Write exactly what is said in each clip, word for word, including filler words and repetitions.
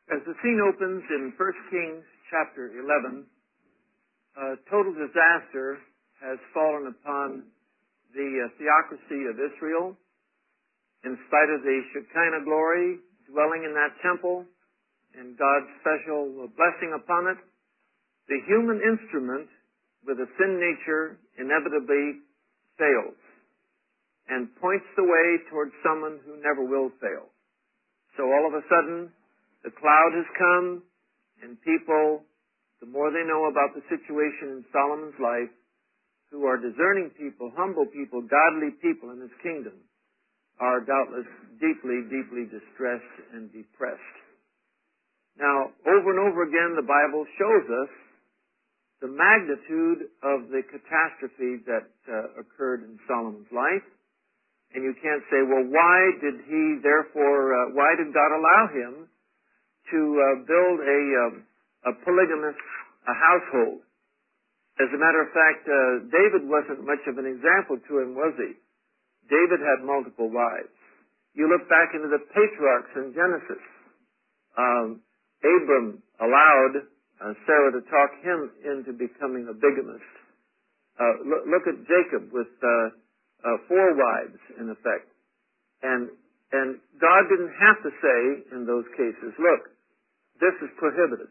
As the scene opens in First Kings chapter eleven, a total disaster has fallen upon the uh, theocracy of Israel. In spite of the Shekinah glory dwelling in that temple and God's special blessing upon it, the human instrument with a sin nature inevitably fails and points the way towards someone who never will fail. So all of a sudden, the cloud has come, and people, the more they know about the situation in Solomon's life, who are discerning people, humble people, godly people in his kingdom, are doubtless deeply, deeply distressed and depressed. Now, over and over again, the Bible shows us the magnitude of the catastrophe that uh, occurred in Solomon's life. And you can't say, well, why did he, therefore, uh, why did God allow him to uh, build a, um, a polygamous a household? As a matter of fact, uh, David wasn't much of an example to him, was he? David had multiple wives. You look back into the patriarchs in Genesis. Um, Abram allowed uh, Sarah to talk him into becoming a bigamist. Uh, look, look at Jacob with uh, uh, four wives, in effect. And, and God didn't have to say in those cases, look, this is prohibited.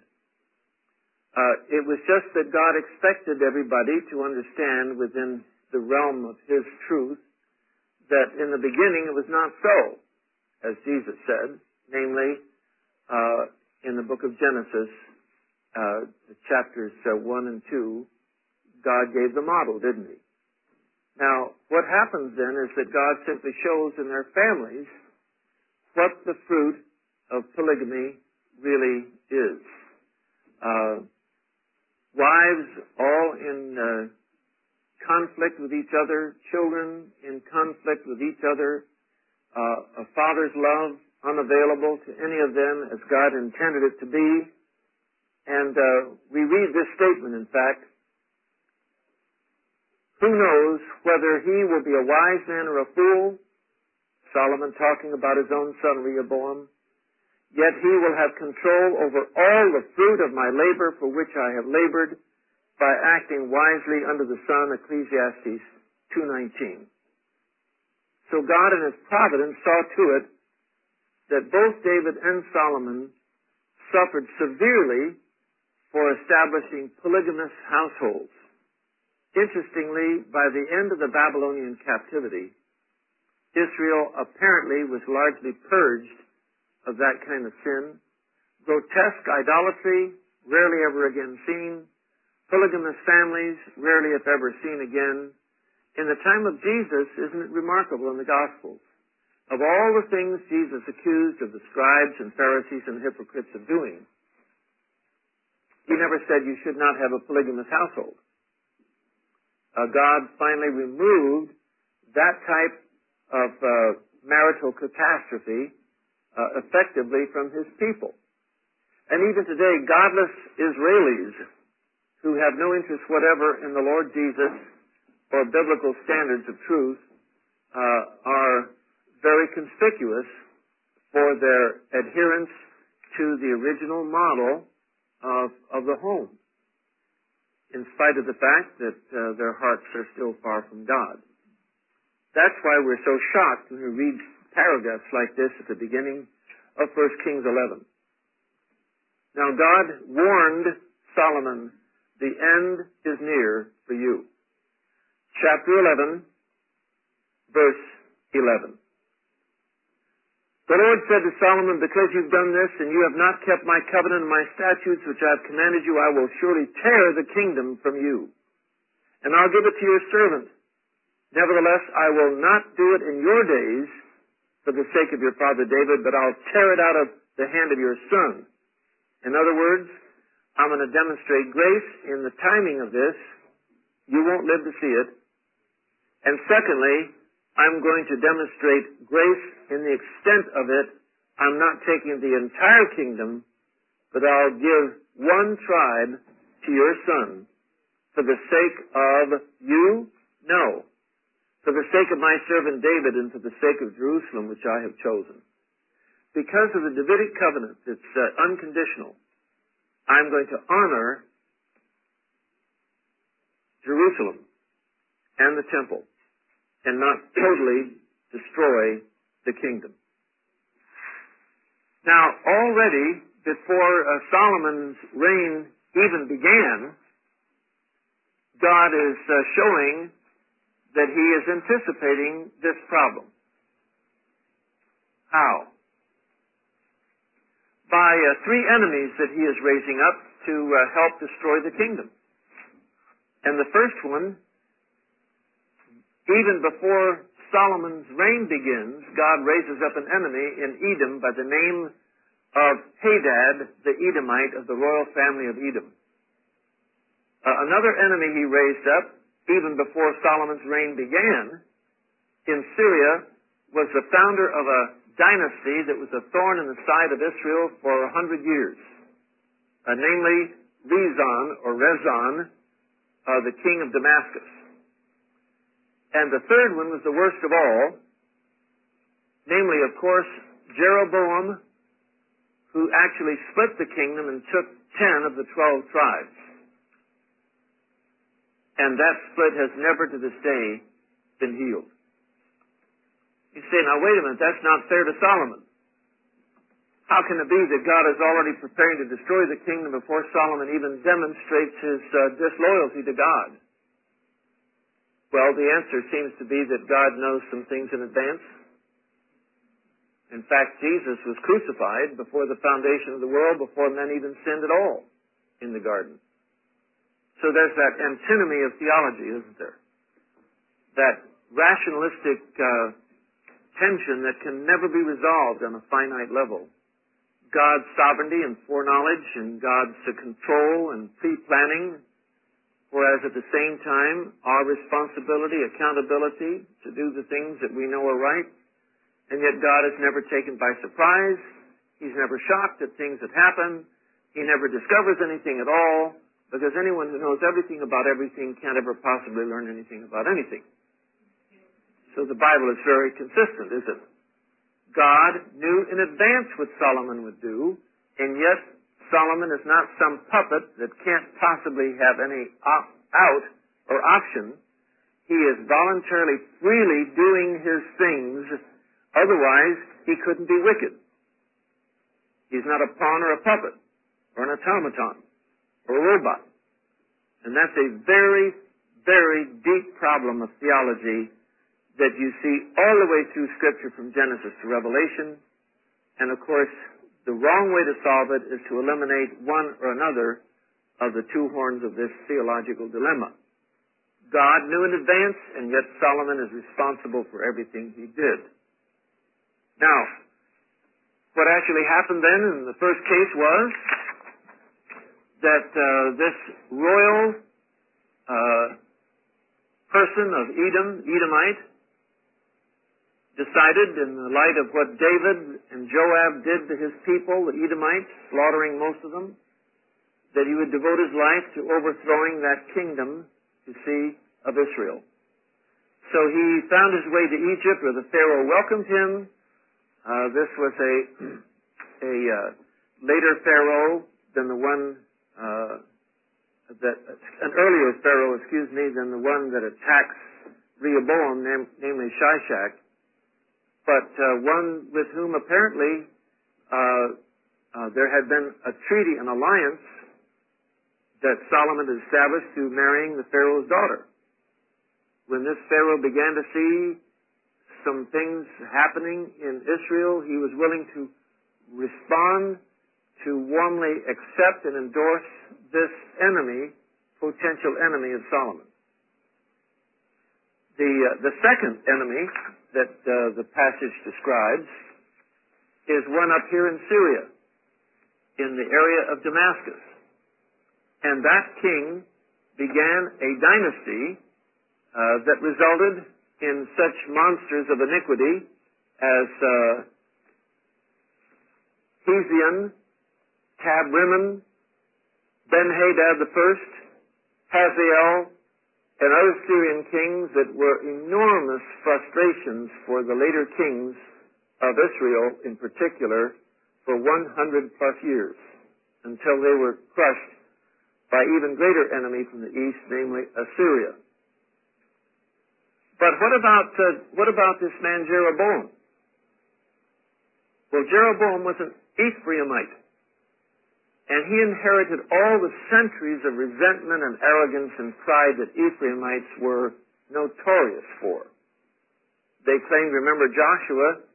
Uh, it was just that God expected everybody to understand within the realm of His truth that in the beginning it was not so, as Jesus said, namely, uh, in the book of Genesis, uh, the chapters uh, one and two, God gave the model, didn't He? Now, what happens then is that God simply shows in their families what the fruit of polygamy really is. Uh, wives all in uh, conflict with each other, children in conflict with each other, uh, a father's love unavailable to any of them as God intended it to be. And uh, we read this statement, in fact, who knows whether he will be a wise man or a fool? Solomon talking about his own son Rehoboam. Yet he will have control over all the fruit of my labor for which I have labored by acting wisely under the sun, Ecclesiastes two nineteen. So God in His providence saw to it that both David and Solomon suffered severely for establishing polygamous households. Interestingly, by the end of the Babylonian captivity, Israel apparently was largely purged of that kind of sin. Grotesque idolatry, rarely ever again seen. Polygamous families, rarely if ever seen again. In the time of Jesus, isn't it remarkable in the Gospels? Of all the things Jesus accused of the scribes and Pharisees and hypocrites of doing, He never said you should not have a polygamous household. Uh, God finally removed that type of uh, marital catastrophe Uh, effectively from His people. And even today, godless Israelis who have no interest whatever in the Lord Jesus or biblical standards of truth uh, are very conspicuous for their adherence to the original model of, of the home, in spite of the fact that uh, their hearts are still far from God. That's why we're so shocked when we read paragraphs like this at the beginning of First Kings eleven. Now God warned Solomon, the end is near for you. Chapter eleven, verse eleven. The Lord said to Solomon, because you've done this and you have not kept my covenant and my statutes which I have commanded you, I will surely tear the kingdom from you, and I'll give it to your servant. Nevertheless, I will not do it in your days for the sake of your father David, but I'll tear it out of the hand of your son. In other words, I'm going to demonstrate grace in the timing of this. You won't live to see it. And secondly, I'm going to demonstrate grace in the extent of it. I'm not taking the entire kingdom, but I'll give one tribe to your son for the sake of you? No. For the sake of my servant David and for the sake of Jerusalem, which I have chosen. because of the Davidic covenant, it's uh, unconditional. I'm going to honor Jerusalem and the temple and not totally destroy the kingdom. Now, already before uh, Solomon's reign even began, God is uh, showing that he is anticipating this problem. How? By uh, three enemies that he is raising up to uh, help destroy the kingdom. And the first one, even before Solomon's reign begins, God raises up an enemy in Edom by the name of Hadad, the Edomite of the royal family of Edom. Uh, another enemy he raised up, even before Solomon's reign began, in Syria, was the founder of a dynasty that was a thorn in the side of Israel for a hundred years, uh, namely Rezon, or Rezon, uh, the king of Damascus. And the third one was the worst of all, namely, of course, Jeroboam, who actually split the kingdom and took ten of the twelve tribes. And that split has never to this day been healed. You say, now wait a minute, that's not fair to Solomon. How can it be that God is already preparing to destroy the kingdom before Solomon even demonstrates his uh, disloyalty to God? Well, the answer seems to be that God knows some things in advance. In fact, Jesus was crucified before the foundation of the world, before men even sinned at all in the garden. So there's that antinomy of theology, isn't there? That rationalistic uh, tension that can never be resolved on a finite level. God's sovereignty and foreknowledge and God's uh, control and pre-planning, whereas at the same time our responsibility, accountability to do the things that we know are right, and yet God is never taken by surprise. He's never shocked at things that happen. He never discovers anything at all, because anyone who knows everything about everything can't ever possibly learn anything about anything. So the Bible is very consistent, isn't it? God knew in advance what Solomon would do, and yet Solomon is not some puppet that can't possibly have any op- out or option. He is voluntarily, freely doing his things. Otherwise, he couldn't be wicked. He's not a pawn or a puppet or an automaton or a robot. And that's a very, very deep problem of theology that you see all the way through Scripture from Genesis to Revelation. And of course, the wrong way to solve it is to eliminate one or another of the two horns of this theological dilemma. God knew in advance, and yet Solomon is responsible for everything he did. Now, what actually happened then in the first case was that uh, this royal uh, person of Edom, Edomite, decided in the light of what David and Joab did to his people, the Edomites, slaughtering most of them, that he would devote his life to overthrowing that kingdom, you see, of Israel. So he found his way to Egypt, where the Pharaoh welcomed him. Uh, this was a, a uh, later Pharaoh than the one uh, that, an earlier Pharaoh, excuse me, than the one that attacks Rehoboam, nam- namely Shishak, but uh, one with whom apparently uh, uh, there had been a treaty, an alliance that Solomon had established through marrying the Pharaoh's daughter. When this Pharaoh began to see some things happening in Israel, he was willing to respond, to warmly accept and endorse this enemy, potential enemy of Solomon. The, uh, the second enemy that uh, the passage describes is one up here in Syria, in the area of Damascus. And that king began a dynasty uh, that resulted in such monsters of iniquity as uh, Hezion, Tabrimon, Ben-Hadad the First, Hazael, and other Syrian kings that were enormous frustrations for the later kings of Israel in particular for one hundred plus years, until they were crushed by even greater enemy from the east, namely Assyria. But what about uh, what about this man Jeroboam? Well, Jeroboam was an Ephraimite, and he inherited all the centuries of resentment and arrogance and pride that Ephraimites were notorious for. They claimed, remember, Joshua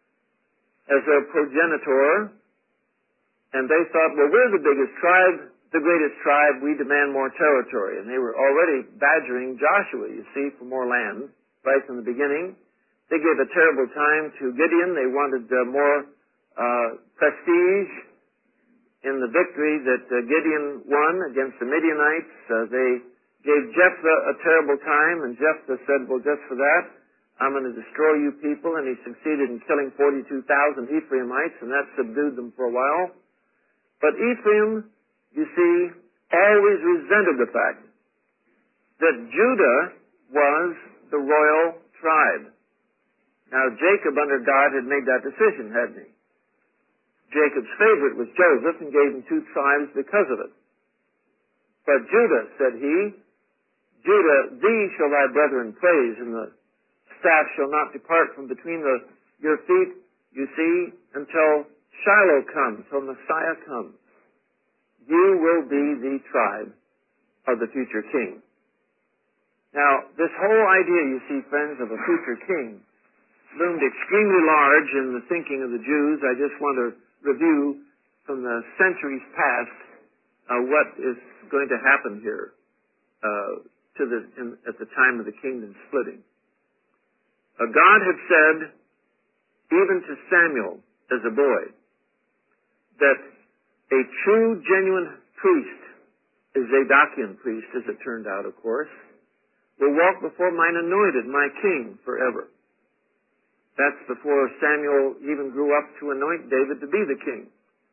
as their progenitor, and they thought, well, we're the biggest tribe, the greatest tribe, we demand more territory. And they were already badgering Joshua, you see, for more land, right from the beginning. They gave a terrible time to Gideon. They wanted uh, more uh, prestige in the victory that uh, Gideon won against the Midianites. Uh, they gave Jephthah a terrible time, and Jephthah said, well, just for that, I'm going to destroy you people, and he succeeded in killing forty-two thousand Ephraimites, and that subdued them for a while. But Ephraim, you see, always resented the fact that Judah was the royal tribe. Now, Jacob under God had made that decision, hadn't he? Jacob's favorite was Joseph and gave him two tribes because of it. But Judah, said he, Judah, thee shall thy brethren praise, and the staff shall not depart from between the, your feet, you see, until Shiloh comes, till Messiah comes. You will be the tribe of the future king. Now, this whole idea, you see, friends, of a future king loomed extremely large in the thinking of the Jews. I just want to review from the centuries past uh, what is going to happen here uh, to the, in, at the time of the kingdom splitting. Uh, God had said, even to Samuel as a boy, that a true, genuine priest, a Zadokian priest, as it turned out, of course, will walk before mine anointed, my king, forever. That's before Samuel even grew up to anoint David to be the king.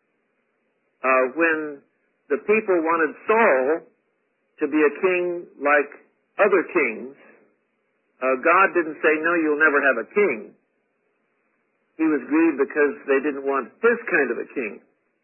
Uh, when the people wanted Saul to be a king like other kings, Uh, God didn't say, no, you'll never have a king. He was grieved because they didn't want his kind of a king.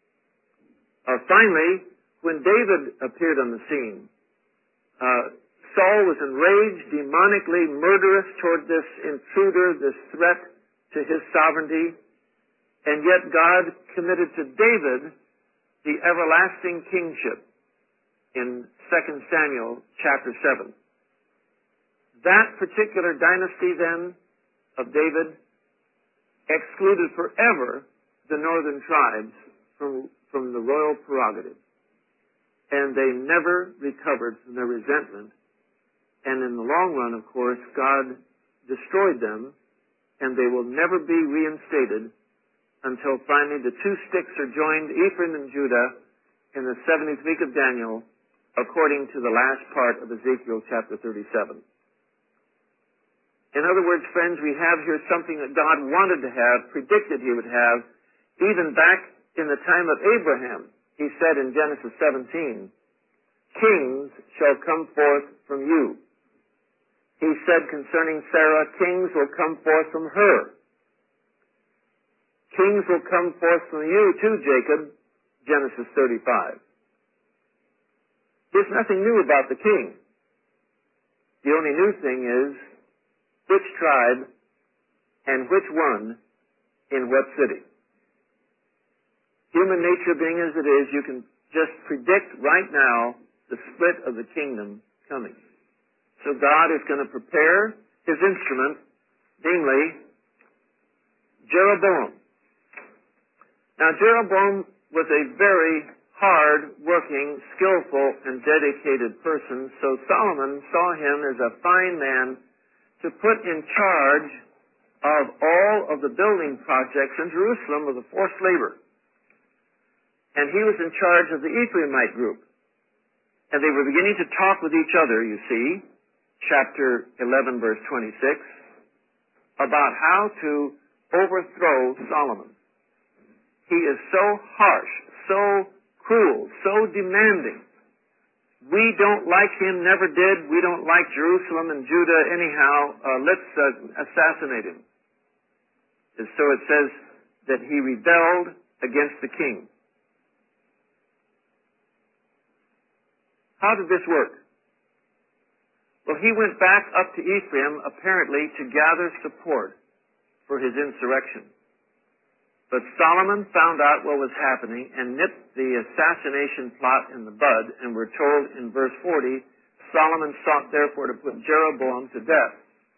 Uh, finally, when David appeared on the scene, uh, Saul was enraged, demonically murderous toward this intruder, this threat to his sovereignty, and yet God committed to David the everlasting kingship in Second Samuel chapter seven. That particular dynasty then of David excluded forever the northern tribes from, from the royal prerogative. And they never recovered from their resentment. And in the long run, of course, God destroyed them, and they will never be reinstated until finally the two sticks are joined, Ephraim and Judah, in the seventieth week of Daniel, according to the last part of Ezekiel chapter thirty-seven. In other words, friends, we have here something that God wanted to have, predicted he would have, even back in the time of Abraham. He said in Genesis seventeen, kings shall come forth from you. He said concerning Sarah, kings will come forth from her. Kings will come forth from you too, Jacob, Genesis thirty-five. There's nothing new about the king. The only new thing is which tribe and which one in what city. Human nature being as it is, you can just predict right now the split of the kingdom coming. So God is going to prepare his instrument, namely Jeroboam. Now Jeroboam was a very hard-working, skillful, and dedicated person, so Solomon saw him as a fine man to put in charge of all of the building projects in Jerusalem of the forced labor. And he was in charge of the Ephraimite group. And they were beginning to talk with each other, you see, chapter eleven, verse twenty-six, about how to overthrow Solomon. He is so harsh, so cruel, so demanding. We don't like him, never did. We don't like Jerusalem and Judah anyhow. Uh, let's uh, assassinate him. And so it says that he rebelled against the king. How did this work? Well, he went back up to Ephraim, apparently, to gather support for his insurrection. But Solomon found out what was happening and nipped the assassination plot in the bud, and we're told in verse forty, Solomon sought therefore to put Jeroboam to death.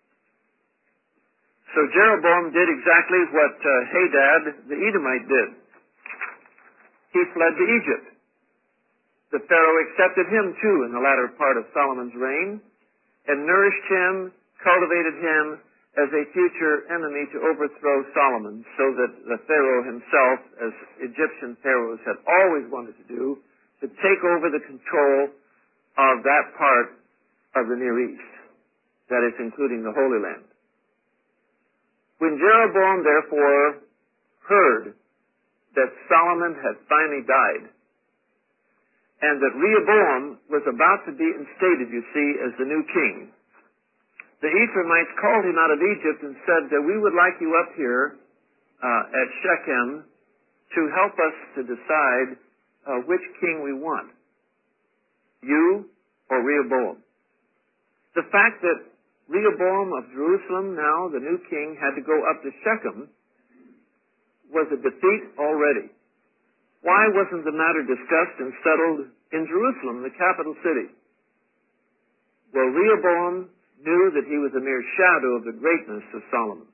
So Jeroboam did exactly what uh, Hadad the Edomite did. He fled to Egypt. The Pharaoh accepted him too in the latter part of Solomon's reign, and nourished him, cultivated him as a future enemy to overthrow Solomon, so that the Pharaoh himself, as Egyptian pharaohs had always wanted to do, to take over the control of that part of the Near East, that is, including the Holy Land. When Jeroboam, therefore, heard that Solomon had finally died, and that Rehoboam was about to be instated, you see, as the new king, the Ephraimites called him out of Egypt and said that we would like you up here uh, at Shechem to help us to decide uh, which king we want, you or Rehoboam. The fact that Rehoboam of Jerusalem, now the new king, had to go up to Shechem was a defeat already. Why wasn't the matter discussed and settled in Jerusalem, the capital city? Well, Rehoboam knew that he was a mere shadow of the greatness of Solomon.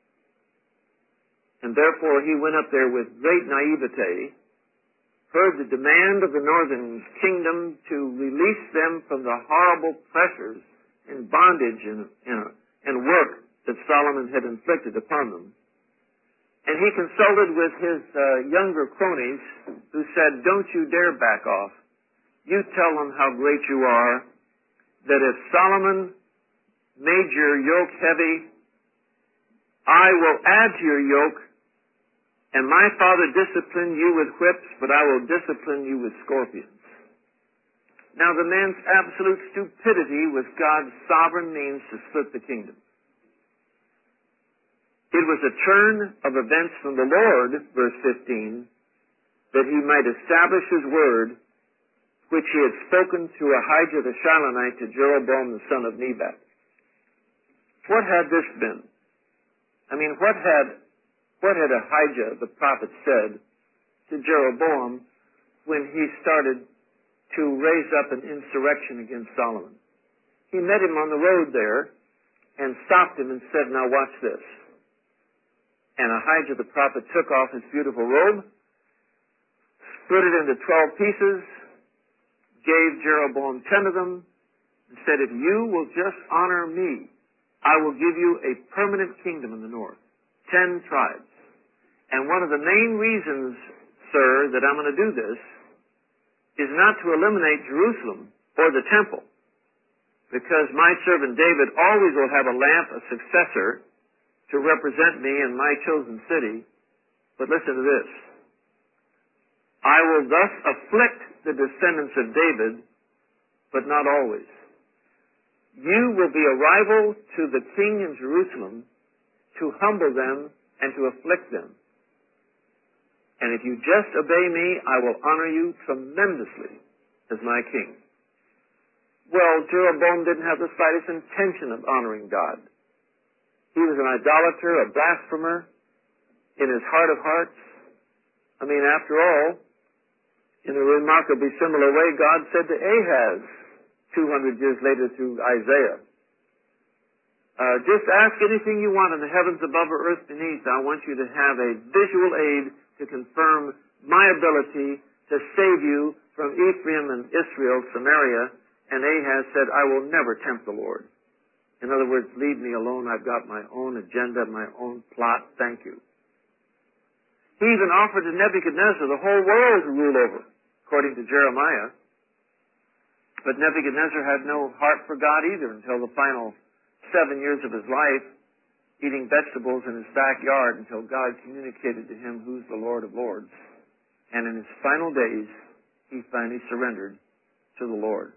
And therefore he went up there with great naivete, heard the demand of the northern kingdom to release them from the horrible pressures and bondage and, and, and work that Solomon had inflicted upon them. And he consulted with his uh, younger cronies who said, don't you dare back off. You tell them how great you are, that if Solomon made your yoke heavy, I will add to your yoke, and my father disciplined you with whips, but I will discipline you with scorpions. Now the man's absolute stupidity was God's sovereign means to split the kingdom. It was a turn of events from the Lord, verse fifteen, that he might establish his word, which he had spoken to Ahijah the Shilonite to Jeroboam the son of Nebat. What had this been? I mean, what had, what had Ahijah the prophet said to Jeroboam when he started to raise up an insurrection against Solomon? He met him on the road there and stopped him and said, now watch this. And Ahijah the prophet took off his beautiful robe, split it into twelve pieces, gave Jeroboam ten of them, and said, if you will just honor me, I will give you a permanent kingdom in the north, ten tribes. And one of the main reasons, sir, that I'm going to do this is not to eliminate Jerusalem or the temple, because my servant David always will have a lamp, a successor, to represent me in my chosen city. But listen to this. I will thus afflict the descendants of David, but not always. You will be a rival to the king in Jerusalem to humble them and to afflict them. And if you just obey me, I will honor you tremendously as my king. Well, Jeroboam didn't have the slightest intention of honoring God. He was an idolater, a blasphemer, in his heart of hearts. I mean, after all, in a remarkably similar way, God said to Ahaz, two hundred years later through Isaiah, uh, just ask anything you want in the heavens above or earth beneath. I want you to have a visual aid to confirm my ability to save you from Ephraim and Israel, Samaria. And Ahaz said, I will never tempt the Lord. In other words, leave me alone. I've got my own agenda, my own plot. Thank you. He even offered to Nebuchadnezzar the whole world to rule over, according to Jeremiah. But Nebuchadnezzar had no heart for God either until the final seven years of his life, eating vegetables in his backyard until God communicated to him who's the Lord of Lords. And in his final days, he finally surrendered to the Lord.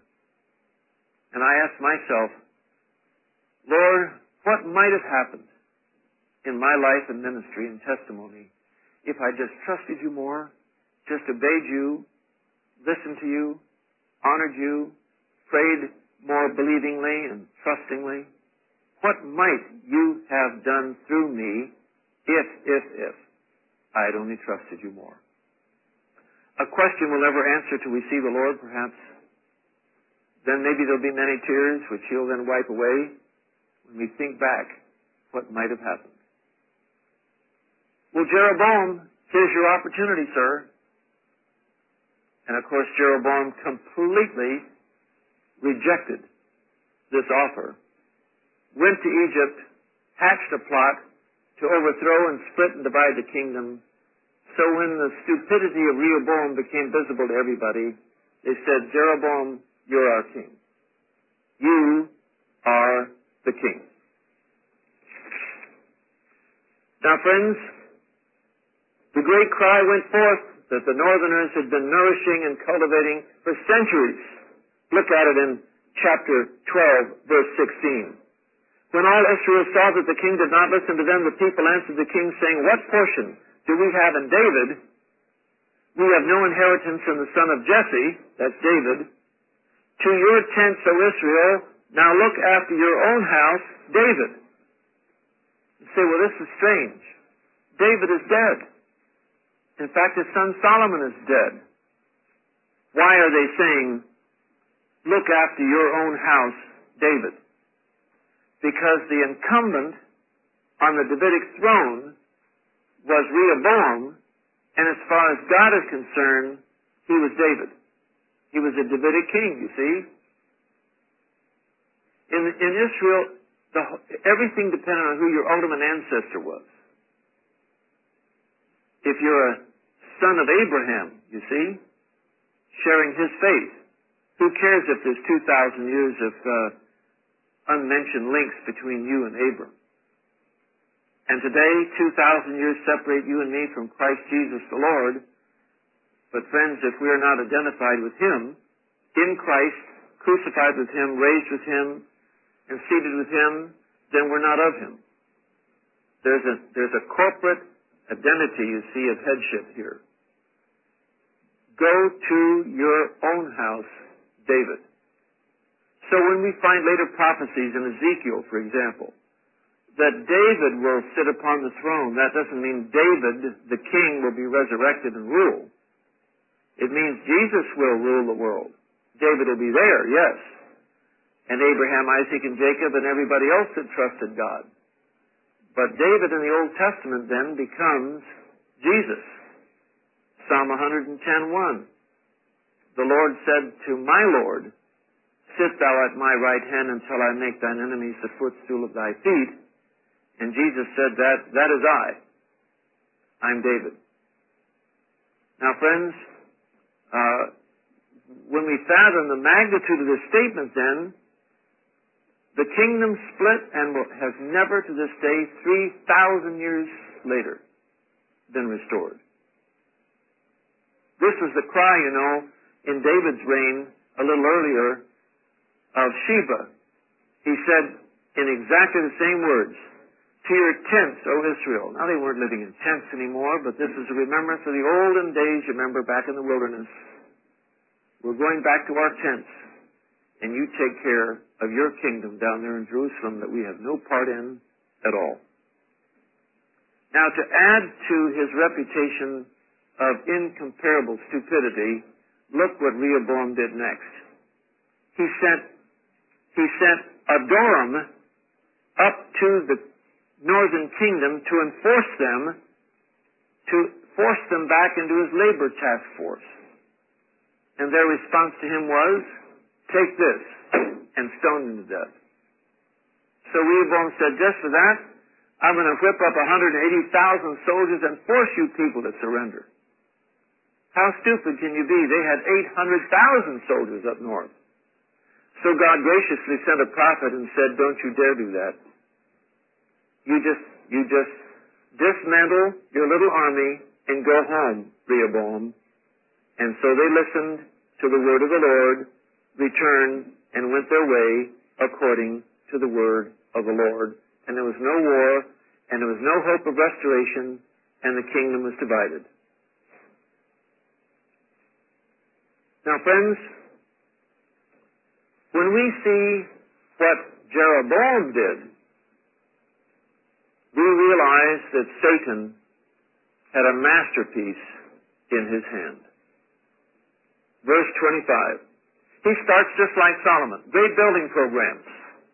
And I asked myself, Lord, what might have happened in my life and ministry and testimony if I just trusted you more, just obeyed you, listened to you, honored you, prayed more believingly and trustingly? What might you have done through me if, if, if I had only trusted you more? A question we'll never answer till we see the Lord, perhaps. Then maybe there'll be many tears which He'll then wipe away when we think back what might have happened. Well, Jeroboam, here's your opportunity, sir. And of course, Jeroboam completely rejected this offer, went to Egypt, hatched a plot to overthrow and split and divide the kingdom. So when the stupidity of Rehoboam became visible to everybody, they said, Jeroboam, you're our king. You are the king. Now, friends, the great cry went forth that the northerners had been nourishing and cultivating for centuries. Look at it in chapter twelve, verse sixteen. When all Israel saw that the king did not listen to them, the people answered the king, saying, What portion do we have in David? We have no inheritance in the son of Jesse, that's David. To your tents, O Israel, now look after your own house, David. You say, well, this is strange. David is dead. In fact, his son Solomon is dead. Why are they saying, look after your own house, David? Because the incumbent on the Davidic throne was Rehoboam, and as far as God is concerned, he was David. He was a Davidic king, you see. In, in Israel, the, everything depended on who your ultimate ancestor was. If you're a son of Abraham, you see, sharing his faith, who cares if there's two thousand years of uh, unmentioned links between you and Abram? And today, two thousand years separate you and me from Christ Jesus the Lord. But friends, if we are not identified with Him, in Christ, crucified with Him, raised with Him, and seated with Him, then we're not of Him. There's a, there's a corporate identity, you see, of headship here. Go to your own house, David. So when we find later prophecies in Ezekiel, for example, that David will sit upon the throne, that doesn't mean David, the king, will be resurrected and rule. It means Jesus will rule the world. David will be there, yes. And Abraham, Isaac, and Jacob, and everybody else that trusted God. But David in the Old Testament then becomes Jesus. Psalm one ten one. The Lord said to my Lord, Sit thou at my right hand until I make thine enemies the footstool of thy feet. And Jesus said that, that is I. I'm David. Now, friends, uh, when we fathom the magnitude of this statement then, the kingdom split and has never to this day, three thousand years later, been restored. This was the cry, you know, in David's reign a little earlier of Sheba. He said in exactly the same words, To your tents, O Israel. Now they weren't living in tents anymore, but this is a remembrance of the olden days, you remember, back in the wilderness. We're going back to our tents, and you take care of your kingdom down there in Jerusalem that we have no part in at all. Now, to add to his reputation of incomparable stupidity, look what Rehoboam did next. He sent, he sent Adoram up to the northern kingdom to enforce them, to force them back into his labor task force. And their response to him was, take this, and stone him to death. So Rehoboam said, just for that, I'm going to whip up one hundred eighty thousand soldiers and force you people to surrender. How stupid can you be? They had eight hundred thousand soldiers up north. So God graciously sent a prophet and said, don't you dare do that. You just, you just dismantle your little army and go home, Rehoboam. And so they listened to the word of the Lord, returned, and went their way according to the word of the Lord. And there was no war, and there was no hope of restoration, and the kingdom was divided. Now, friends, when we see what Jeroboam did, we realize that Satan had a masterpiece in his hand. Verse twenty-five. He starts just like Solomon. Great building programs.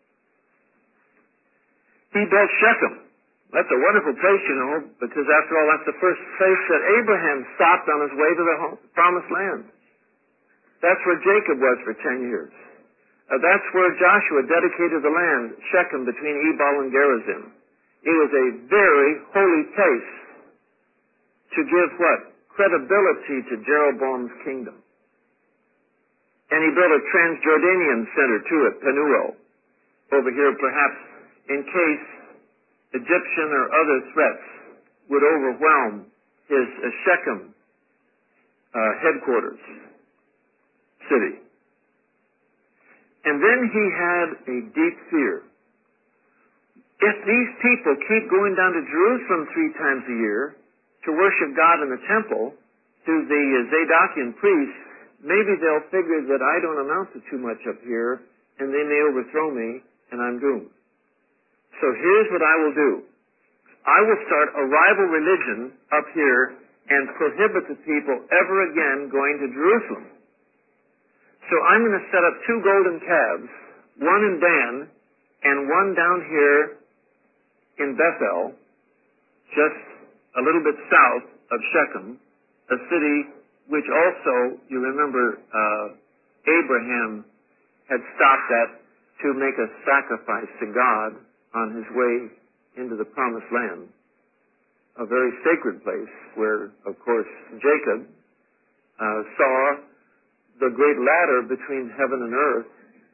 He built Shechem. That's a wonderful place, you know, because after all, that's the first place that Abraham stopped on his way to the home, promised land. That's where Jacob was for ten years. Uh, that's where Joshua dedicated the land, Shechem, between Ebal and Gerizim. It was a very holy place to give what? Credibility to Jeroboam's kingdom. And he built a Transjordanian center to it, Penuel, over here perhaps in case Egyptian or other threats would overwhelm his uh, Shechem uh, headquarters city. And then he had a deep fear. If these people keep going down to Jerusalem three times a year to worship God in the temple through the uh, Zadokian priests, maybe they'll figure that I don't amount to too much up here, and they may overthrow me, and I'm doomed. So here's what I will do. I will start a rival religion up here and prohibit the people ever again going to Jerusalem. So I'm going to set up two golden calves, one in Dan and one down here in Bethel, just a little bit south of Shechem, a city which also, you remember, uh, Abraham had stopped at to make a sacrifice to God on his way into the promised land, a very sacred place where, of course, Jacob uh, saw the great ladder between heaven and earth.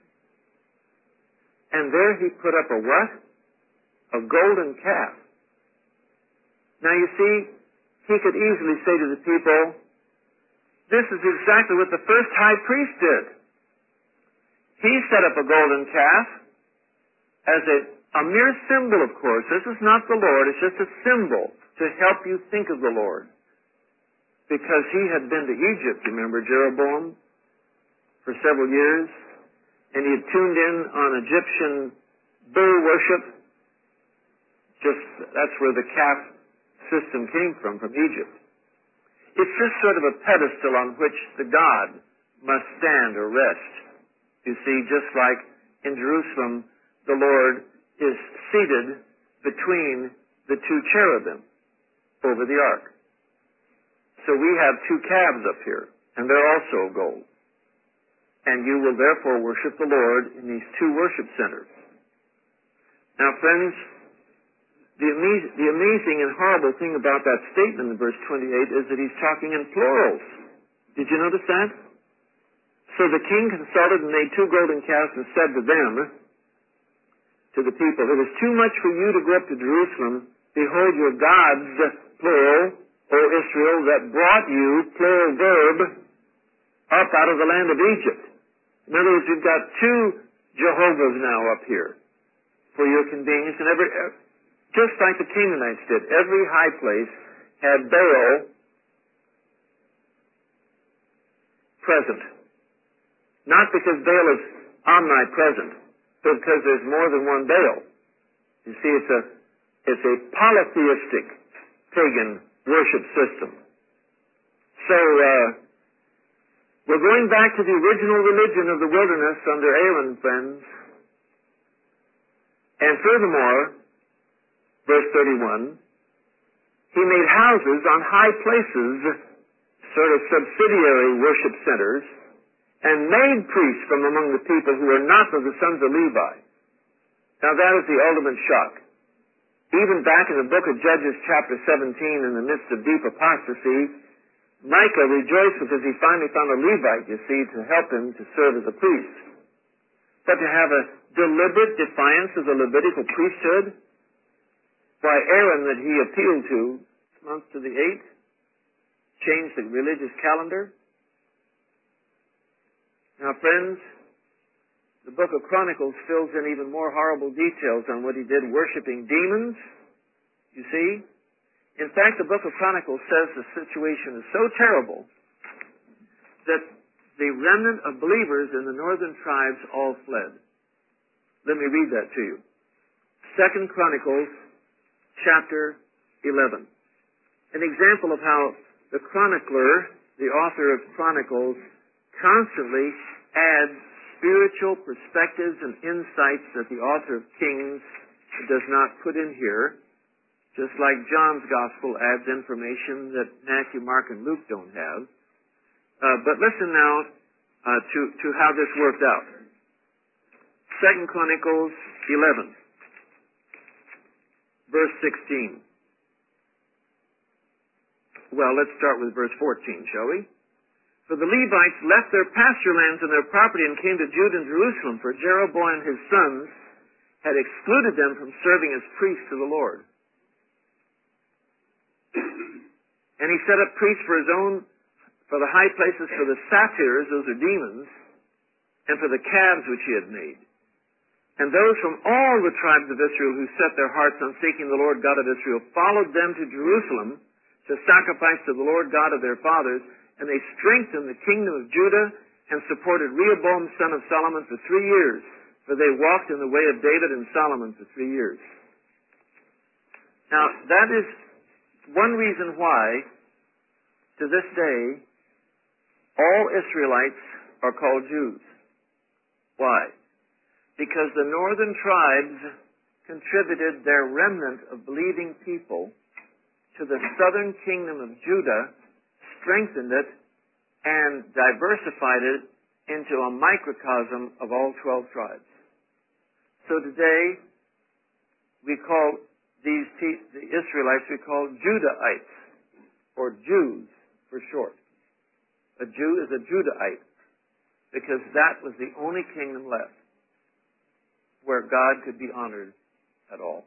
And there he put up a what? A golden calf. Now you see, he could easily say to the people, this is exactly what the first high priest did. He set up a golden calf as a, a mere symbol, of course. This is not the Lord. It's just a symbol to help you think of the Lord. Because he had been to Egypt, remember, Jeroboam, for several years, and he had tuned in on Egyptian bull worship. Just, that's where the calf system came from, from Egypt. It's just sort of a pedestal on which the God must stand or rest. You see, just like in Jerusalem, the Lord is seated between the two cherubim over the ark. So we have two calves up here, and they're also gold. And you will therefore worship the Lord in these two worship centers. Now, friends, the, amaz- the amazing and horrible thing about that statement in verse twenty-eight is that he's talking in plurals. Did you notice that? So the king consulted and made two golden calves and said to them, to the people, it is too much for you to go up to Jerusalem. Behold your gods, plural, O Israel, that brought you, plural verb, up out of the land of Egypt. In other words, you've got two Jehovahs now up here for your convenience. And every, just like the Canaanites did, every high place had Baal present. Not because Baal is omnipresent, but because there's more than one Baal. You see, it's a, it's a polytheistic pagan worship system. So, uh, we're going back to the original religion of the wilderness under Aaron, friends. And furthermore, verse thirty-one, he made houses on high places, sort of subsidiary worship centers, and made priests from among the people who were not of the sons of Levi. Now that is the ultimate shock. Even back in the book of Judges chapter seventeen, in the midst of deep apostasy, Micah rejoiced because he finally found a Levite, you see, to help him to serve as a priest. But to have a deliberate defiance of the Levitical priesthood, why Aaron, that he appealed to, months to the eighth, changed the religious calendar. Now, friends, the book of Chronicles fills in even more horrible details on what he did, worshiping demons You see? In fact, the book of Chronicles says the situation is so terrible that the remnant of believers in the northern tribes all fled. Let me read that to you. Second Chronicles, chapter eleven. An example of how the chronicler, the author of Chronicles, constantly adds spiritual perspectives and insights that the author of Kings does not put in here, just like John's Gospel adds information that Matthew, Mark, and Luke don't have. Uh, but listen now uh, to, to how this worked out. Second Chronicles eleven, verse sixteen. Well, let's start with verse fourteen, shall we? For the Levites left their pasture lands and their property and came to Judah and Jerusalem, for Jeroboam and his sons had excluded them from serving as priests to the Lord. And he set up priests for his own, for the high places, for the satyrs, those are demons, and for the calves which he had made. And those from all the tribes of Israel who set their hearts on seeking the Lord God of Israel followed them to Jerusalem to sacrifice to the Lord God of their fathers, and they strengthened the kingdom of Judah and supported Rehoboam son of Solomon for three years, for they walked in the way of David and Solomon for three years. Now, that is one reason why, to this day, all Israelites are called Jews. Why? Because the northern tribes contributed their remnant of believing people to the southern kingdom of Judah, strengthened it, and diversified it into a microcosm of all twelve tribes. So today, we call these the Israelites, we call Judahites, or Jews for short. A Jew is a Judahite, because that was the only kingdom left where God could be honored at all.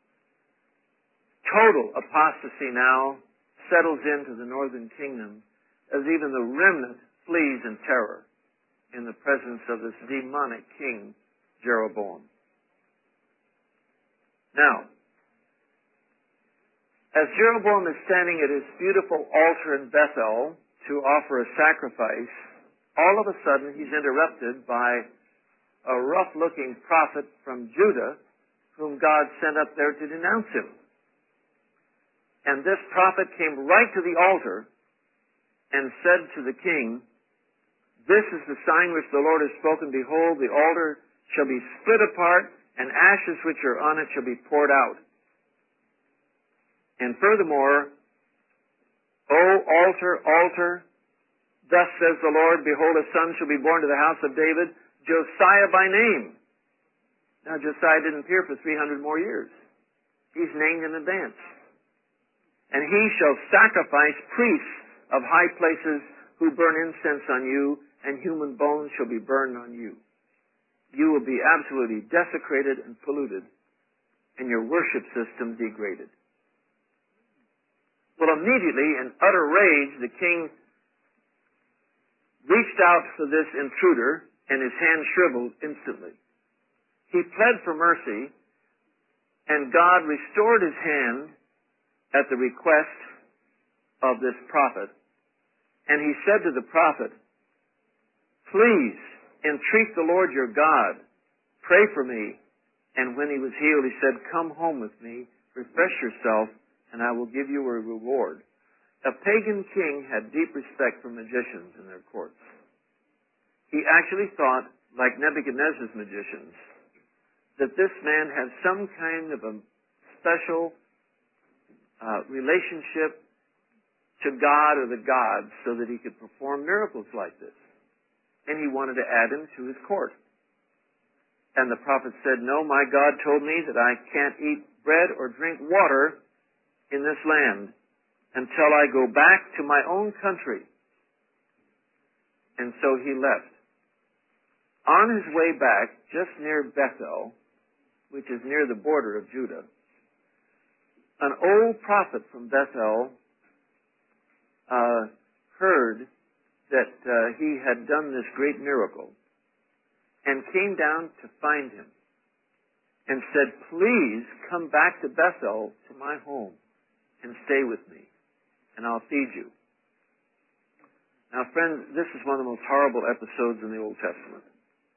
Total apostasy now settles into the northern kingdom as even the remnant flees in terror in the presence of this demonic king, Jeroboam. Now, as Jeroboam is standing at his beautiful altar in Bethel to offer a sacrifice, all of a sudden he's interrupted by a rough-looking prophet from Judah whom God sent up there to denounce him. And this prophet came right to the altar and said to the king, "This is the sign which the Lord has spoken. Behold, the altar shall be split apart, and ashes which are on it shall be poured out. And furthermore, O altar, altar, thus says the Lord, behold, a son shall be born to the house of David, Josiah by name." Now, Josiah didn't appear for three hundred more years. He's named in advance. "And he shall sacrifice priests of high places who burn incense on you, and human bones shall be burned on you. You will be absolutely desecrated and polluted, and your worship system degraded." Well, immediately, in utter rage, the king reached out for this intruder, and his hand shriveled instantly. He pled for mercy, and God restored his hand at the request of this prophet. And he said to the prophet, "Please entreat the Lord your God. Pray for me." And when he was healed, he said, "Come home with me, refresh yourself, and I will give you a reward." A pagan king had deep respect for magicians in their courts. He actually thought, like Nebuchadnezzar's magicians, that this man had some kind of a special uh, relationship to God or the gods so that he could perform miracles like this. And he wanted to add him to his court. And the prophet said, "No, my God told me that I can't eat bread or drink water in this land until I go back to my own country." And so he left. On his way back, just near Bethel, which is near the border of Judah, an old prophet from Bethel uh, heard that uh, he had done this great miracle and came down to find him. and said, please come back to Bethel, to my home, and stay with me, and I'll feed you. Now, friends, this is one of the most horrible episodes in the Old Testament.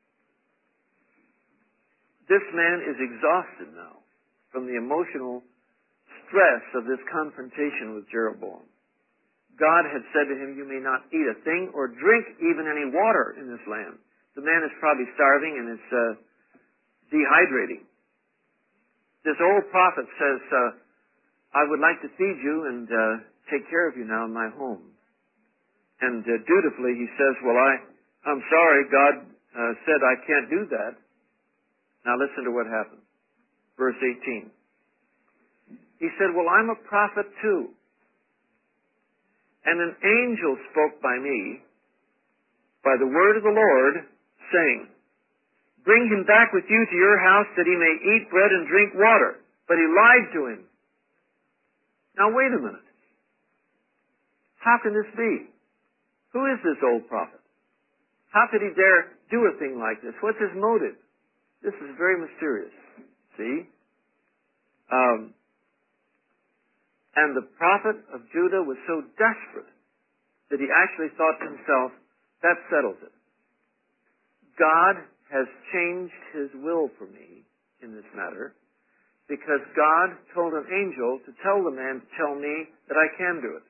This man is exhausted now from the emotional stress of this confrontation with Jeroboam. God had said to him, you may not eat a thing or drink even any water in this land. The man is probably starving and is uh, dehydrating. This old prophet says, uh, I would like to feed you and uh, take care of you now in my home. And uh, dutifully he says, well, I, I'm sorry, God uh, said I can't do that. Now listen to what happened. Verse eighteen. He said, well, I'm a prophet too. And an angel spoke by me, by the word of the Lord, saying, bring him back with you to your house that he may eat bread and drink water. But he lied to him. Now wait a minute. How can this be? Who is this old prophet? How could he dare do a thing like this? What's his motive? This is very mysterious. See? Um, and the prophet of Judah was so desperate that he actually thought to himself, that settles it. God has changed his will for me in this matter because God told an angel to tell the man to tell me that I can do it.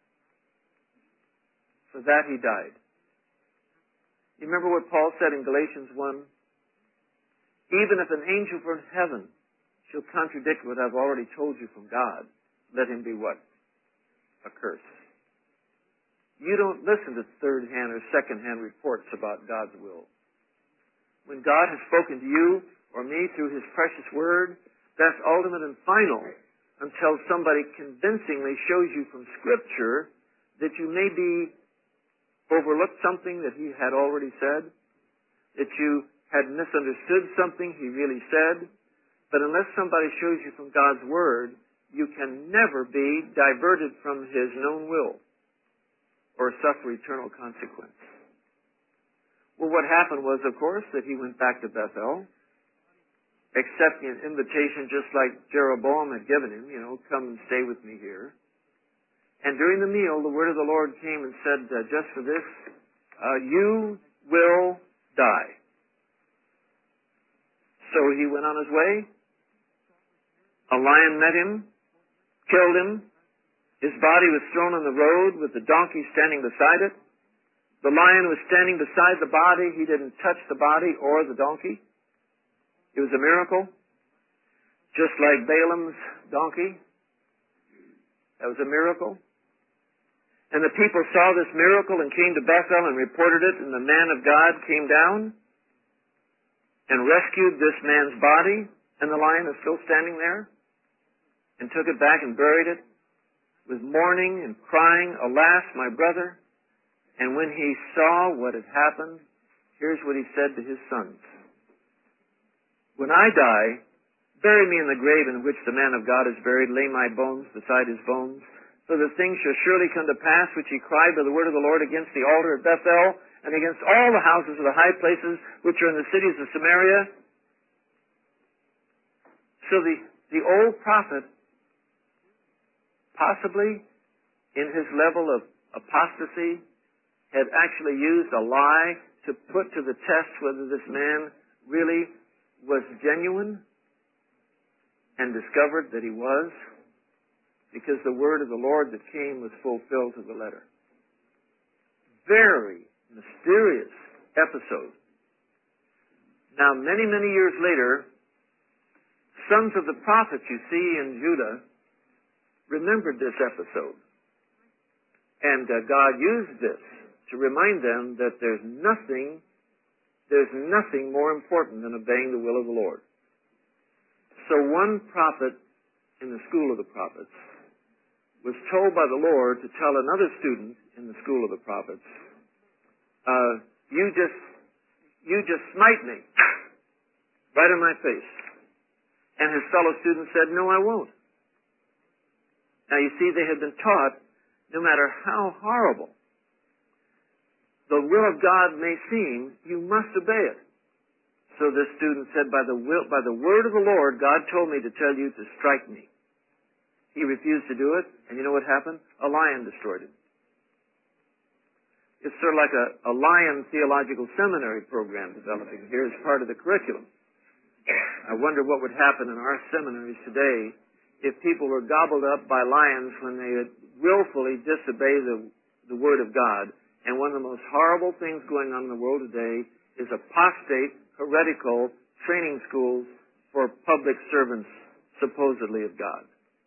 For that he died. You remember what Paul said in Galatians one? Even if an angel from heaven shall contradict what I've already told you from God, let him be what? Accursed. You don't listen to third-hand or second-hand reports about God's will. When God has spoken to you or me through his precious word, that's ultimate and final until somebody convincingly shows you from Scripture that you may be overlooked something that he had already said, that you had misunderstood something he really said. But unless somebody shows you from God's word, you can never be diverted from his known will or suffer eternal consequence. Well, what happened was, of course, that he went back to Bethel, accepting an invitation just like Jeroboam had given him, you know, come and stay with me here. And during the meal, the word of the Lord came and said, uh, just for this, uh, you will die. So he went on his way. A lion met him, killed him. His body was thrown on the road with the donkey standing beside it. The lion was standing beside the body. He didn't touch the body or the donkey. It was a miracle. Just like Balaam's donkey. That was a miracle. And the people saw this miracle and came to Bethel and reported it, and the man of God came down and rescued this man's body, and the lion is still standing there, and took it back and buried it with mourning and crying, alas, my brother. And when he saw what had happened, here's what he said to his sons. When I die, bury me in the grave in which the man of God is buried, lay my bones beside his bones. So the thing shall surely come to pass which he cried by the word of the Lord against the altar at Bethel and against all the houses of the high places which are in the cities of Samaria. So the, the old prophet, possibly in his level of apostasy, had actually used a lie to put to the test whether this man really was genuine, and discovered that he was, because the word of the Lord that came was fulfilled to the letter. Very mysterious episode. Now, many, many years later, sons of the prophets you see in Judah remembered this episode. And uh, God used this to remind them that there's nothing, there's nothing more important than obeying the will of the Lord. So one prophet in the school of the prophets was told by the Lord to tell another student in the school of the prophets, uh, you just, you just smite me right in my face. And his fellow student said, no, I won't. Now you see, they had been taught, no matter how horrible the will of God may seem, you must obey it. So this student said, by the will, by the word of the Lord, God told me to tell you to strike me. He refused to do it, and you know what happened? A lion destroyed him. It's sort of like a, a lion theological seminary program developing here as part of the curriculum. I wonder what would happen in our seminaries today if people were gobbled up by lions when they would willfully disobey the, the Word of God. And one of the most horrible things going on in the world today is apostate, heretical training schools for public servants, supposedly of God.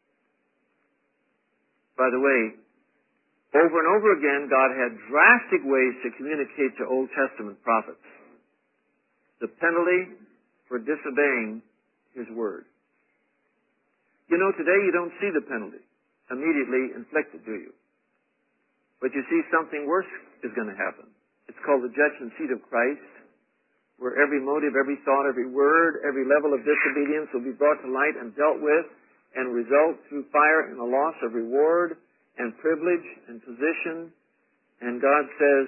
By the way, over and over again, God had drastic ways to communicate to Old Testament prophets the penalty for disobeying His Word. You know, today you don't see the penalty immediately inflicted, do you? But you see something worse is going to happen. It's called the judgment seat of Christ, where every motive, every thought, every word, every level of disobedience will be brought to light and dealt with and result through fire in the loss of reward and privilege and position. And God says,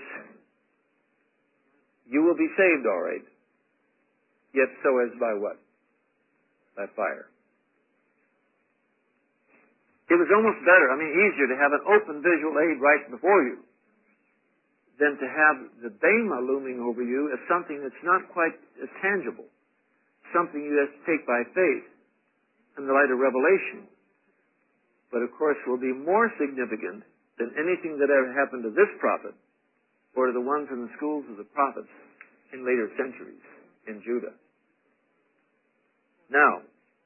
you will be saved, all right. Yet so as by what? By fire. It was almost better, I mean easier to have an open visual aid right before you than to have the bema looming over you as something that's not quite as tangible, something you have to take by faith in the light of revelation. But of course will be more significant than anything that ever happened to this prophet or to the ones in the schools of the prophets in later centuries in Judah. Now,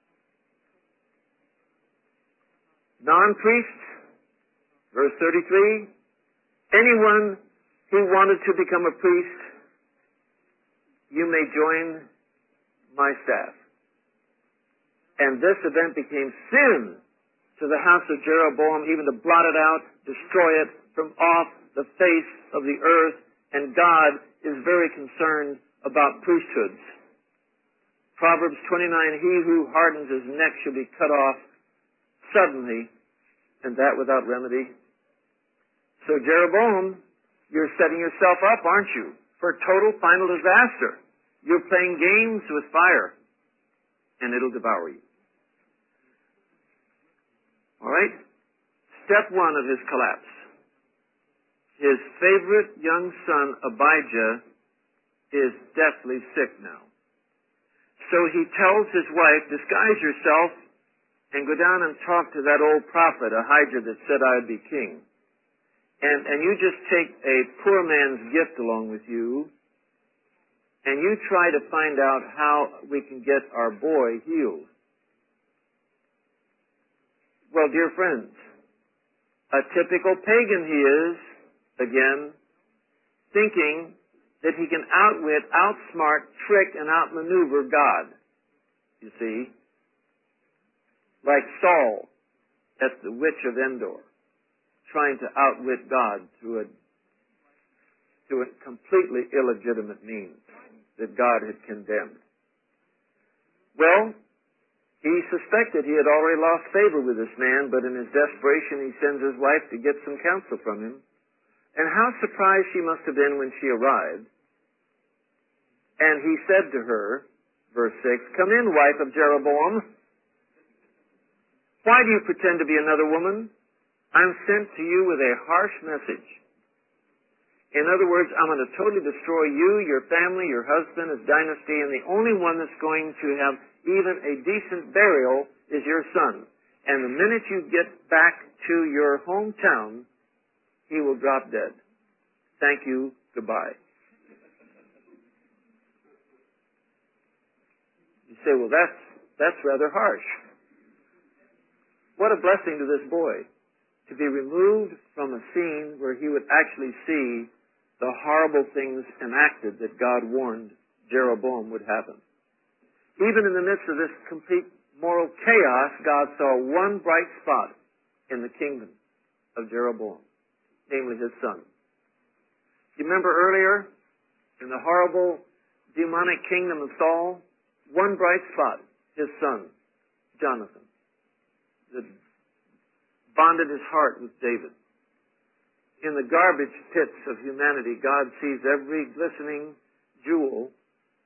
non-priests, verse thirty-three, anyone who wanted to become a priest, you may join my staff. And this event became sin to the house of Jeroboam, even to blot it out, destroy it from off the face of the earth. And God is very concerned about priesthoods. Proverbs twenty-nine, he who hardens his neck shall be cut off suddenly, and that without remedy. So Jeroboam, you're setting yourself up, aren't you, for total final disaster. You're playing games with fire, and it'll devour you. All right? Step one of his collapse. His favorite young son, Abijah, is deathly sick now. So he tells his wife, disguise yourself and go down and talk to that old prophet, Ahijah, that said I'd be king. And, and you just take a poor man's gift along with you, and you try to find out how we can get our boy healed. Well, dear friends, a typical pagan he is, again, thinking that he can outwit, outsmart, trick, and outmaneuver God. You see? Like Saul at the witch of Endor, trying to outwit God through a, through a completely illegitimate means that God had condemned. Well, he suspected he had already lost favor with this man, but in his desperation he sends his wife to get some counsel from him. And how surprised she must have been when she arrived. And he said to her, verse six, come in, wife of Jeroboam. Why do you pretend to be another woman? I'm sent to you with a harsh message. In other words, I'm going to totally destroy you, your family, your husband, his dynasty, and the only one that's going to have even a decent burial is your son. And the minute you get back to your hometown, he will drop dead. Thank you. Goodbye. You say, well, that's, that's rather harsh. What a blessing to this boy to be removed from a scene where he would actually see the horrible things enacted that God warned Jeroboam would happen. Even in the midst of this complete moral chaos, God saw one bright spot in the kingdom of Jeroboam, namely his son. You remember earlier in the horrible demonic kingdom of Saul, one bright spot, his son, Jonathan, that bonded his heart with David. In the garbage pits of humanity, God sees every glistening jewel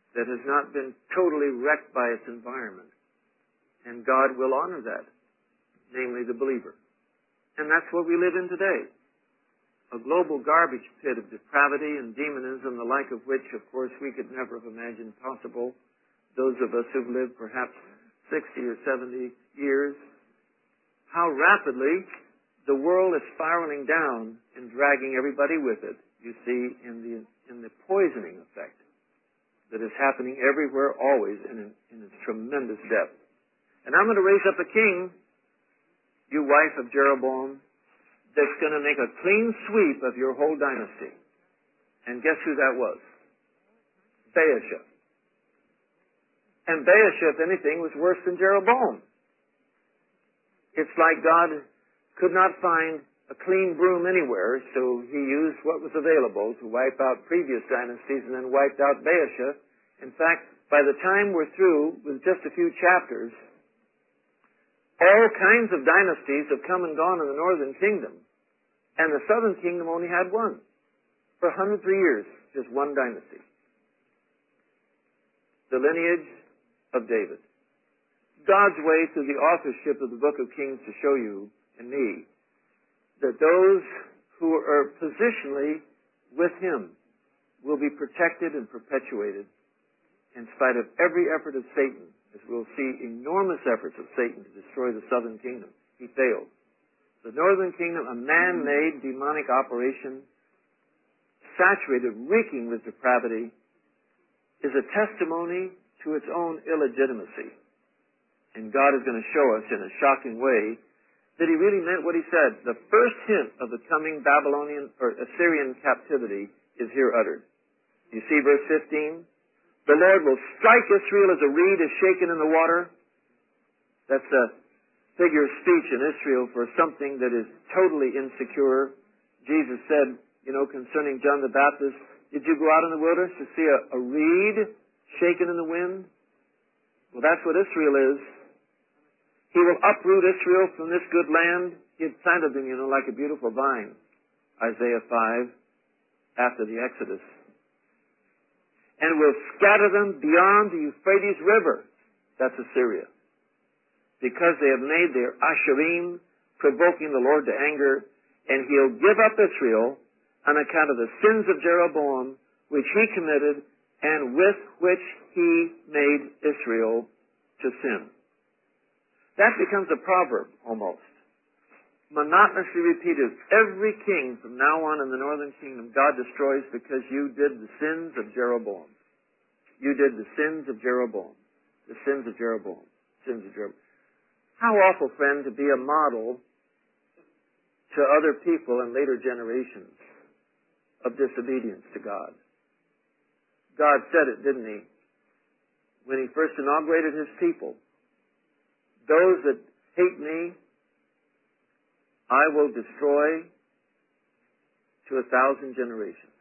that has not been totally wrecked by its environment. And God will honor that, namely the believer. And that's what we live in today. A global garbage pit of depravity and demonism, the like of which, of course, we could never have imagined possible. Those of us who've lived perhaps sixty or seventy years. How rapidly the world is spiraling down and dragging everybody with it, you see, in the, in the poisoning effect that is happening everywhere, always, in, in its tremendous depth. And I'm going to raise up a king, you wife of Jeroboam, that's going to make a clean sweep of your whole dynasty. And guess who that was? Baasha. And Baasha, if anything, was worse than Jeroboam. It's like God could not find a clean broom anywhere, so he used what was available to wipe out previous dynasties and then wiped out Baasha. In fact, by the time we're through with just a few chapters, all kinds of dynasties have come and gone in the northern kingdom, and the southern kingdom only had one. For one hundred three years, just one dynasty. The lineage of David. God's way through the authorship of the book of Kings to show you and me that those who are positionally with him will be protected and perpetuated in spite of every effort of Satan, as we'll see enormous efforts of Satan to destroy the southern kingdom. He failed. The northern kingdom, a man-made demonic operation, saturated, reeking with depravity, is a testimony to its own illegitimacy. And God is going to show us in a shocking way that he really meant what he said. The first hint of the coming Babylonian or Assyrian captivity is here uttered. You see verse fifteen? The Lord will strike Israel as a reed is shaken in the water. That's a figure of speech in Israel for something that is totally insecure. Jesus said, you know, concerning John the Baptist, did you go out in the wilderness to see a, a reed shaken in the wind? Well, that's what Israel is. He will uproot Israel from this good land. He had planted them, you know, like a beautiful vine. Isaiah five, after the Exodus. And will scatter them beyond the Euphrates River. That's Assyria. Because they have made their Asherim, provoking the Lord to anger, and he'll give up Israel on account of the sins of Jeroboam, which he committed, and with which he made Israel to sin. That becomes a proverb, almost. Monotonously repeated. Every king from now on in the northern kingdom, God destroys because you did the sins of Jeroboam. You did the sins of Jeroboam. The sins of Jeroboam. Sins of Jeroboam. How awful, friend, to be a model to other people in later generations of disobedience to God. God said it, didn't he? When he first inaugurated his people. Those that hate me, I will destroy to a thousand generations.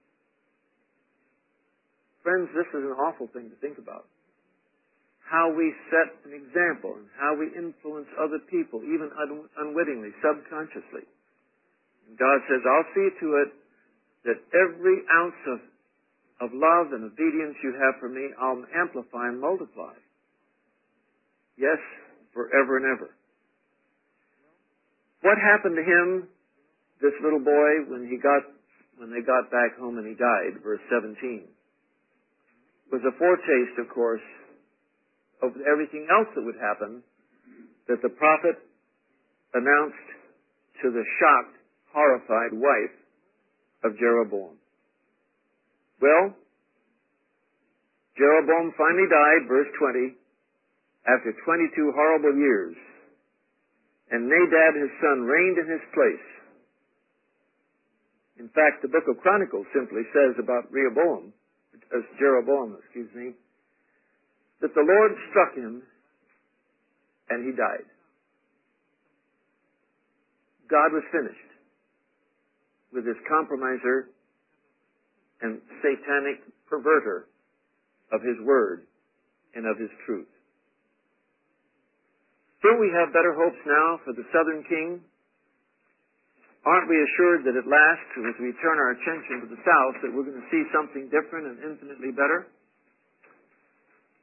Friends, this is an awful thing to think about. How we set an example and how we influence other people, even un- unwittingly, subconsciously. And God says, I'll see to it that every ounce of, of love and obedience you have for me, I'll amplify and multiply. Yes, forever and ever. What happened to him, this little boy, when he got when they got back home and he died, verse seventeen, was a foretaste, of course, of everything else that would happen that the prophet announced to the shocked, horrified wife of Jeroboam. Well, Jeroboam finally died, verse twenty, after twenty-two horrible years, and Nadab his son reigned in his place. In fact, the book of Chronicles simply says about Rehoboam, as Jeroboam, excuse me, that the Lord struck him and he died. God was finished with this compromiser and satanic perverter of his word and of his truth. Don't we have better hopes now for the southern king? Aren't we assured that at last, as we turn our attention to the south, that we're going to see something different and infinitely better?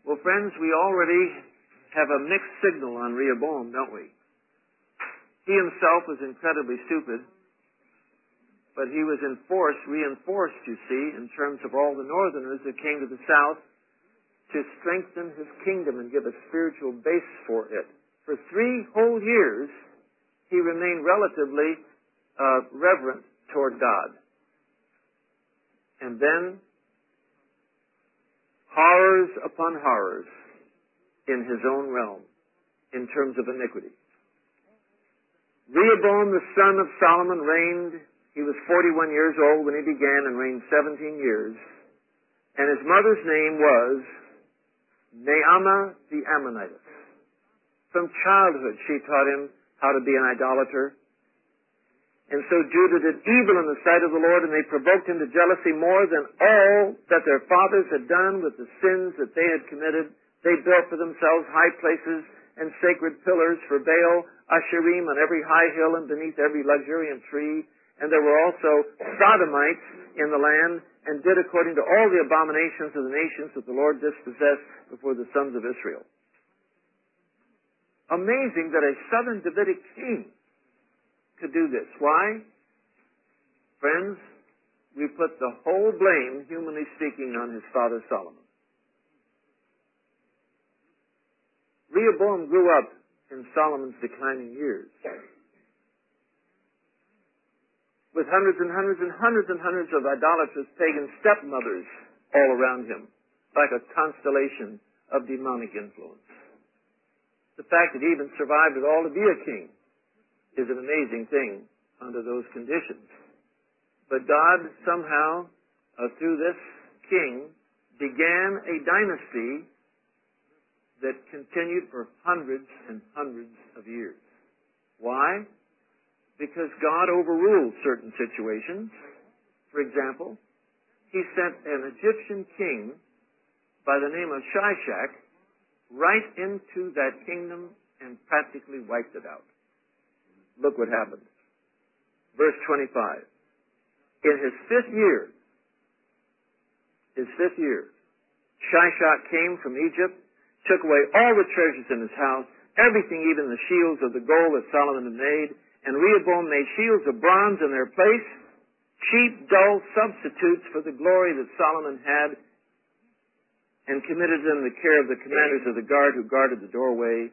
Well, friends, we already have a mixed signal on Rehoboam, don't we? He himself was incredibly stupid, but he was enforced, reinforced, you see, in terms of all the northerners that came to the south to strengthen his kingdom and give a spiritual base for it. For three whole years, he remained relatively uh, reverent toward God. And then, horrors upon horrors in his own realm in terms of iniquity. Rehoboam, the son of Solomon, reigned. He was forty-one years old when he began and reigned seventeen years. And his mother's name was Naamah the Ammonitess. From childhood, she taught him how to be an idolater. And so Judah did evil in the sight of the Lord, and they provoked him to jealousy more than all that their fathers had done with the sins that they had committed. They built for themselves high places and sacred pillars for Baal, Asherim on every high hill and beneath every luxuriant tree. And there were also Sodomites in the land, and did according to all the abominations of the nations that the Lord dispossessed before the sons of Israel. Amazing that a southern Davidic king could do this. Why? Friends, we put the whole blame, humanly speaking, on his father Solomon. Rehoboam grew up in Solomon's declining years, with hundreds and hundreds and hundreds and hundreds of idolatrous pagan stepmothers all around him, like a constellation of demonic influence. The fact that he even survived at all to be a king is an amazing thing under those conditions. But God somehow, uh, through this king, began a dynasty that continued for hundreds and hundreds of years. Why? Because God overruled certain situations. For example, he sent an Egyptian king by the name of Shishak right into that kingdom and practically wiped it out. Look what happened. Verse twenty-five. In his fifth year, his fifth year, Shishak came from Egypt, took away all the treasures in his house, everything, even the shields of the gold that Solomon had made, and Rehoboam made shields of bronze in their place, cheap, dull substitutes for the glory that Solomon had, and committed them in the care of the commanders of the guard who guarded the doorway.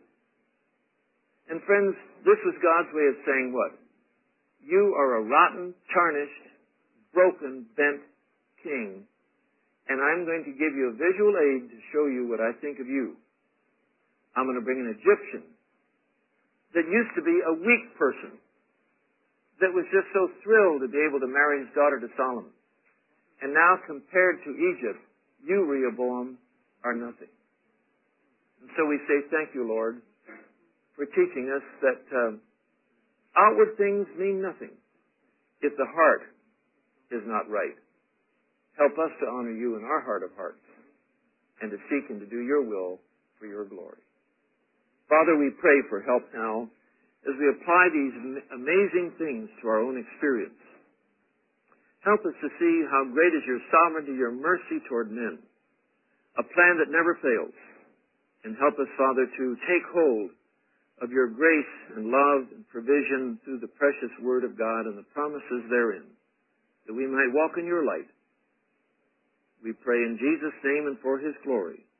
And friends, this was God's way of saying what? You are a rotten, tarnished, broken, bent king, and I'm going to give you a visual aid to show you what I think of you. I'm going to bring an Egyptian that used to be a weak person, that was just so thrilled to be able to marry his daughter to Solomon. And now, compared to Egypt, you, Rehoboam, are nothing. And so we say, thank you, Lord, for teaching us that uh, outward things mean nothing if the heart is not right. Help us to honor you in our heart of hearts and to seek and to do your will for your glory. Father, we pray for help now as we apply these amazing things to our own experience. Help us to see how great is your sovereignty, your mercy toward men, a plan that never fails. And help us, Father, to take hold of your grace and love and provision through the precious Word of God and the promises therein, that we might walk in your light. We pray in Jesus' name and for his glory.